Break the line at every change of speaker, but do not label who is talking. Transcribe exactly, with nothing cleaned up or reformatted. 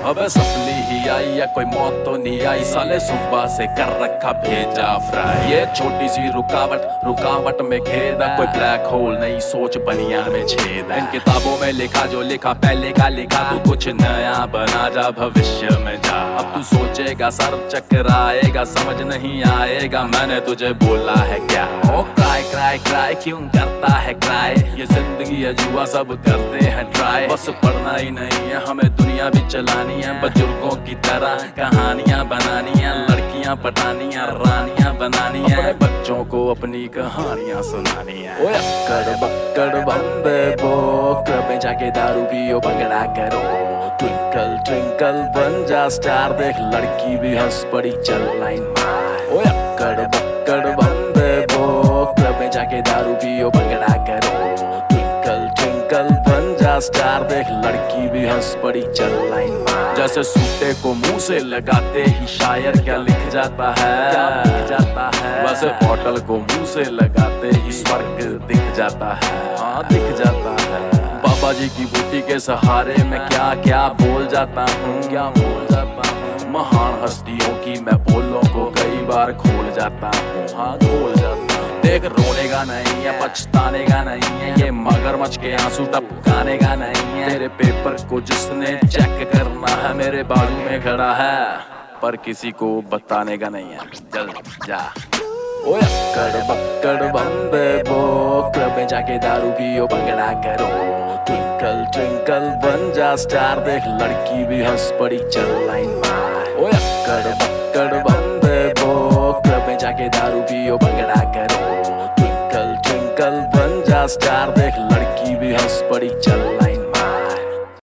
अबे सपनी ही आई या कोई मौत तो नहीं आई, साले सुबह से कर रखा भेजा फ्राई। ये छोटी सी रुकावट रुकावट में खेदा, कोई ब्लैक होल नहीं सोच बनिया में छेद। इन किताबों में लिखा जो लिखा पहले का लिखा, तू कुछ नया बना जा भविष्य में जा। अब तू सोचेगा सर चकराएगा, समझ नहीं आएगा मैंने तुझे बोला है क्या। ओ क्राई क्राई क्राई क्यों करता है क्राई, ये जिंदगी है जुआ सब करते हैं ट्राई। बस पढ़ना ही नहीं है हमें दुनिया भी चलानी है, बुजुर्गों की तरह कहानियां बनानी है, लड़कियां पटानी है रानियां बनानी है, अपने बच्चों को अपनी कहानियां सुनानी है। ओए अक्कड़ बक्कड़ बम्बे बो, क्लब में जाके दारू पियो भंगड़ा करो, ट्विंकल ट्विंकल बन जा स्टार, देख लड़की भी हंस पड़ी चल लाइन मार। ओए अक्कड़ बक्कड़ बम्बे बो, क्लब में जाके दारू पियो भंगड़ा करो, ट्विंकल ट्विंकल बन जा स्टार, देख लड़की भी हंस पड़ी चल लाइन मार। जैसे सूटे को मुंह से लगाते ही शायर क्या लिख जाता है, क्या लिख जाता है, वैसे बॉटल को मुंह से लगाते ही स्वर्ग दिख जाता है, हाँ दिख जाता है। बाबा जी की बूटी के सहारे मैं क्या क्या बोल जाता हूँ, क्या बोल जाता हूँ। महान हस्तियों की मैं बोलों को कई बार खोल जाता हूँ, हाँ खोल जाता हूँ। देख रोने का नहीं है पछताने का नहीं है, ये मगरमच्छ के आंसू टपकाने का नहीं है। तेरे पेपर को जिसने चेक करना है मेरे बाजू में खड़ा है, पर किसी को बताने का नहीं है, चल जा। ओए अक्कड़ बक्कड़ बम्बे बो, क्लब में जाके दारू पियो भंगड़ा करो, ट्विंकल ट्विंकल बन जा स्टार, देख लड़की भी हंस पड़ी चल लाइन मार। ओए अक्कड़ बक्कड़ बम्बे बो, क्लब में जाके दारू पियो भंगड़ा करो, ट्विंकल ट्विंकल बन जा स्टार, देख लड़की भी हंस पड़ी चल लाइन।